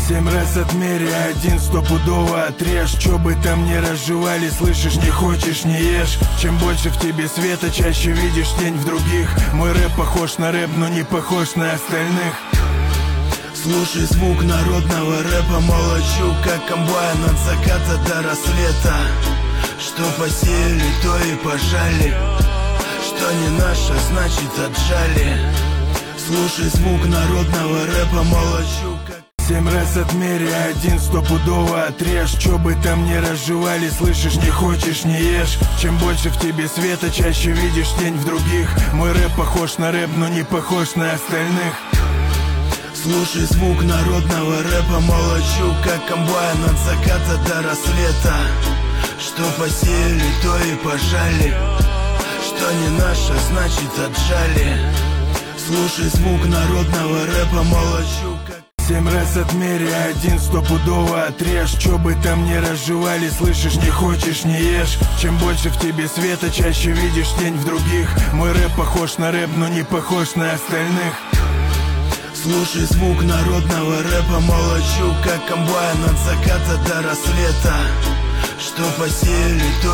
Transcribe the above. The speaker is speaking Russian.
7 раз отмерь, один стопудово отрежь. Чё бы там ни разжевали, слышишь, не хочешь, не ешь. Чем больше в тебе света, чаще видишь тень в других. Мой рэп похож на рэп, но не похож на остальных. Слушай звук народного рэпа, молочу, как комбайн от заката до рассвета. Что посеяли, то и пожали, что не наше, значит отжали. Слушай звук народного рэпа, молочу, как... 7 раз отмерь, один стопудово отрежь. Чё бы там ни разжевали, слышишь, не хочешь, не ешь. Чем больше в тебе света, чаще видишь тень в других. Мой рэп похож на рэп, но не похож на остальных. Слушай звук народного рэпа, молочу, как комбайн от заката до рассвета. Что посеяли, то и пожали, что не наше, значит отжали. Слушай звук народного рэпа, молочу, как... 7 раз отмерь, один стопудово отрежь. Чё бы там ни разжевали, слышишь, не хочешь, не ешь. Чем больше в тебе света, чаще видишь тень в других. Мой рэп похож на рэп, но не похож на остальных. Слушай звук народного рэпа, молочу, как комбайн от заката до рассвета. Что посеяли, то